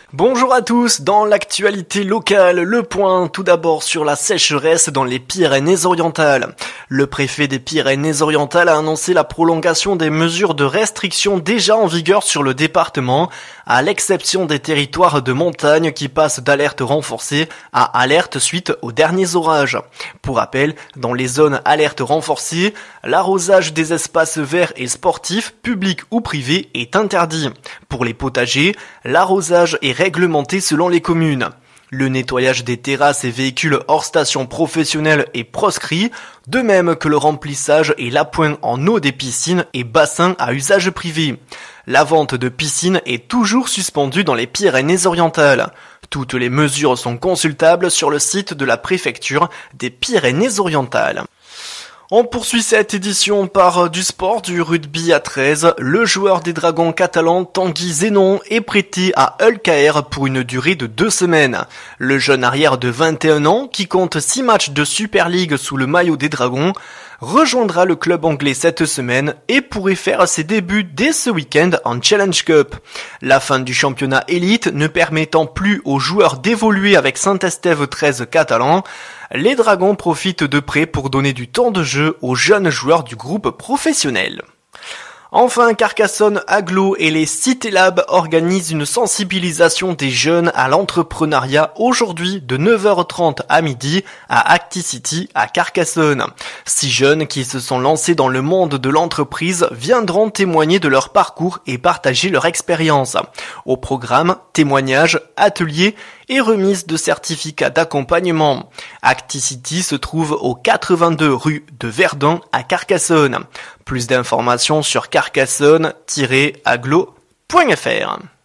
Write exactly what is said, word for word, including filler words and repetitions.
Bonjour à tous, dans l'actualité locale, le point tout d'abord sur la sécheresse dans les Pyrénées-Orientales. Le préfet des Pyrénées-Orientales a annoncé la prolongation des mesures de restriction déjà en vigueur sur le département, à l'exception des territoires de montagne qui passent d'alerte renforcée à alerte suite aux derniers orages. Pour rappel, dans les zones alerte renforcée, l'arrosage des espaces verts et sportifs, publics ou privés, est interdit. Pour les potagers, l'arrosage est réglementé selon les communes. Le nettoyage des terrasses et véhicules hors station professionnelle est proscrit, de même que le remplissage et l'appoint en eau des piscines et bassins à usage privé. La vente de piscines est toujours suspendue dans les Pyrénées-Orientales. Toutes les mesures sont consultables sur le site de la préfecture des Pyrénées-Orientales. On poursuit cette édition par du sport, du rugby à treize. Le joueur des Dragons catalans Tanguy Zenon est prêté à Hull K R pour une durée de deux semaines. Le jeune arrière de vingt et un ans, qui compte six matchs de Super League sous le maillot des Dragons, rejoindra le club anglais cette semaine et pourrait faire ses débuts dès ce week-end en Challenge Cup. La fin du championnat élite ne permettant plus aux joueurs d'évoluer avec Saint-Estève treize catalan, les Dragons profitent de près pour donner du temps de jeu aux jeunes joueurs du groupe professionnel. Enfin, Carcassonne Agglo et les Cité Lab organisent une sensibilisation des jeunes à l'entrepreneuriat aujourd'hui de neuf heures trente à midi à Acticity à Carcassonne. Six jeunes qui se sont lancés dans le monde de l'entreprise viendront témoigner de leur parcours et partager leur expérience. Au programme, témoignages, ateliers et remise de certificats d'accompagnement. Acticity se trouve au quatre-vingt-deux rue de Verdun à Carcassonne. Plus d'informations sur carcassonne tiret agglo point f r.